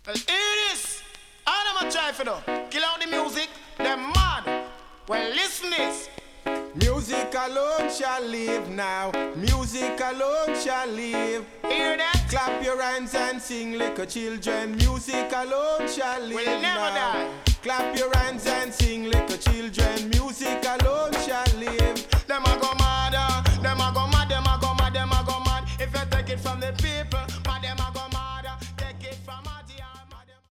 Well, hear this. I never try for them. Kill out the music, them mad. Well, listen this. Music alone shall live now. Music alone shall live. Hear that? Clap your hands and sing like a children. Music alone shall live Will never now. die. Clap your hands and sing like a children. Music alone shall live. Them a go